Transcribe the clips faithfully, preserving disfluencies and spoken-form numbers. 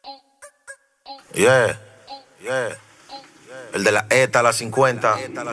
Yeah, yeah. El de la ETA, la cincuenta.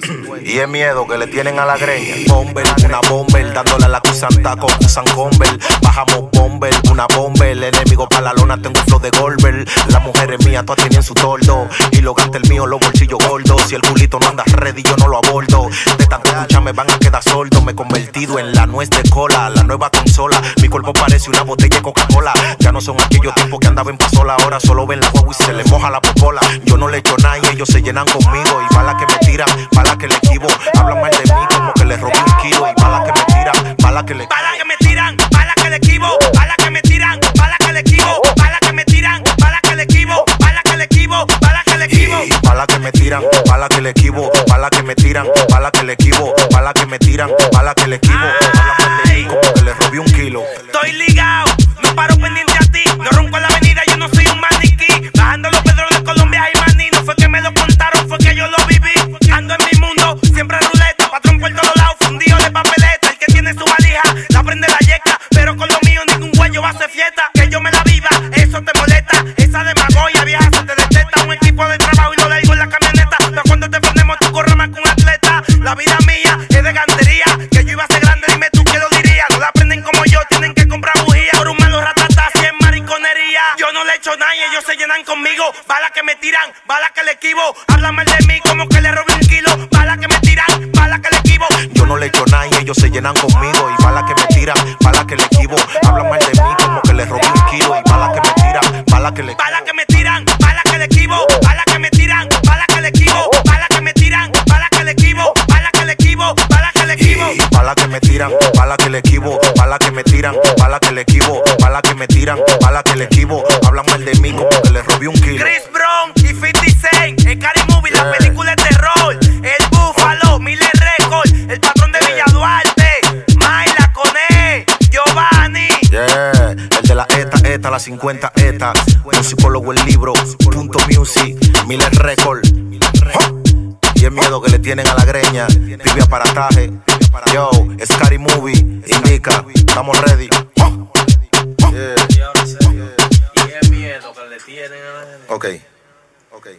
Y es miedo que le tienen a la greña. Bomber, una bomber, dándole a la Cusanta con Cusan Conver. Bajamos bomber, una bomber. El enemigo pa' la lona, tengo un flow de Goldberg. Las mujeres mías todas tienen su tordo. Y lo gasta el mío, los bolsillos gordos. Si el culito no anda ready, yo no lo abordo. De tanto escuchar me van a quedar sordo. Me he convertido en la nuez de cola, la nueva consola. Mi cuerpo parece una botella de Coca-Cola. Ya no son aquellos tiempos que andaban en pasola. Ahora solo ven la guagua y se le moja la popola. Yo no le echo nada y ellos se llenan conmigo. Y balas que me tiran, balas que le esquivo. Hablan mal de mí como que le robé un kilo. Y balas que me tiran, balas que le balas que me tiran, balas que le esquivo. Balas que me tiran, balas que le esquivo. Balas que me tiran, balas que le esquivo. Balas que le esquivo, balas que le esquivo. Balas que me tiran, balas que le esquivo. Balas que me tiran, balas que le esquivo. Balas que me tiran, balas que le esquivo. Hablan mal de mí como que le robé un kilo. Estoy ligado, no paro pendiente a ti. No ronco en la avenida, yo no soy un maniquí. Bajando los Pedros de Colombia y maní. No fue que me lo contaron, fue que yo lo viví. Ando en mi mundo, siempre ruleta. Patrón por todos lados, fundido de papeleta. El que tiene su valija, la prende la yeca. Pero con lo mío ningún guayo va a hacer fiesta. Que yo me la viva, eso te molesta. Esa demagogia vieja se te detesta. Un equipo de trabajo y lo digo en la camioneta. Pero cuando te prendemos tú corres más que un atleta. La vida mía es de gantería. Que yo iba a ser grande, dime tú que lo dirías. No la aprenden como yo, tienen que comprar bujía. Por un malo ratata, si es mariconería. Yo no le echo nada y ellos se llenan conmigo. Balas que me tiran, balas que le esquivo. Hablan mal de mí como que le robé un kilo. Balas que me tiran, balas que le esquivo. Yo no le echo nada y ellos se llenan conmigo. Y balas que me tiran, balas que le esquivo. Hablan mal de mí como que le robé un kilo. Y balas que me tiran, balas que le balas que me tiran, balas que le esquivo. Balas que me tiran, balas que le esquivo. Balas que me tiran, balas que le esquivo. Balas que le esquivo, balas que le esquivo. Balas que me tiran, balas que le esquivo. Balas que me tiran, balas que le esquivo. Balas que me tiran, balas que le esquivo. Hablan mal de mí como que le robé un kilo. Chris Brown y cincuenta Cent, el Scary Movie, la película de terror. El Búfalo, Miller Records, el patrón de Villa Duarte. Mayla, Coné, Giovanni. Yeah, el de la ETA, ETA, la cincuenta ETA. Musicólogo, el libro, punto music, Miller Records. Y el miedo que le tienen a la greña. Pibe aparataje. Yo, Scary Movie, indica, estamos ready. Yeah. Y el miedo que le tienen a la greña. Ok.